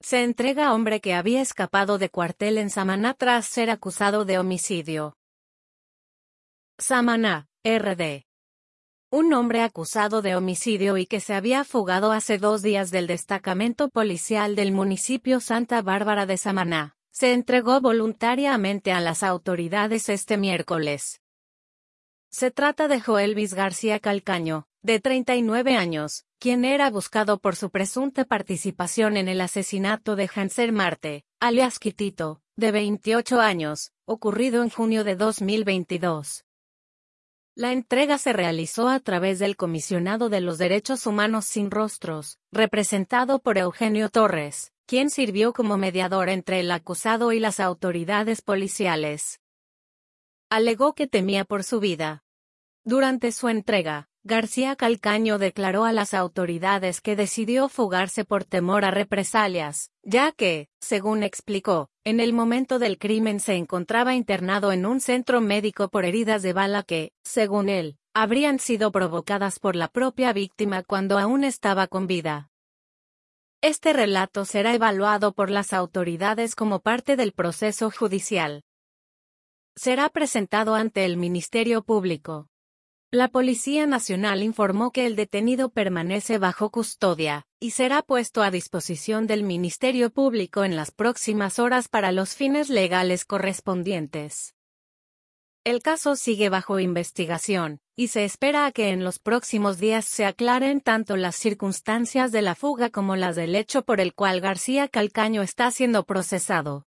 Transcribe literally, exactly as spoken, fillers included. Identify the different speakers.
Speaker 1: Se entrega a hombre que había escapado de cuartel en Samaná tras ser acusado de homicidio. Samaná, R D. Un hombre acusado de homicidio y que se había fugado hace dos días del destacamento policial del municipio Santa Bárbara de Samaná, se entregó voluntariamente a las autoridades este miércoles. Se trata de Joelvis García Calcaño, de treinta y nueve años, quien era buscado por su presunta participación en el asesinato de Hanser Marte, alias Quitito, de veintiocho años, ocurrido en junio de dos mil veintidós. La entrega se realizó a través del Comisionado de los Derechos Humanos Sin Rostros, representado por Eugenio Torres, quien sirvió como mediador entre el acusado y las autoridades policiales. Alegó que temía por su vida. Durante su entrega, García Calcaño declaró a las autoridades que decidió fugarse por temor a represalias, ya que, según explicó, en el momento del crimen se encontraba internado en un centro médico por heridas de bala que, según él, habrían sido provocadas por la propia víctima cuando aún estaba con vida. Este relato será evaluado por las autoridades como parte del proceso judicial. Será presentado ante el Ministerio Público. La Policía Nacional informó que el detenido permanece bajo custodia, y será puesto a disposición del Ministerio Público en las próximas horas para los fines legales correspondientes. El caso sigue bajo investigación, y se espera a que en los próximos días se aclaren tanto las circunstancias de la fuga como las del hecho por el cual García Calcaño está siendo procesado.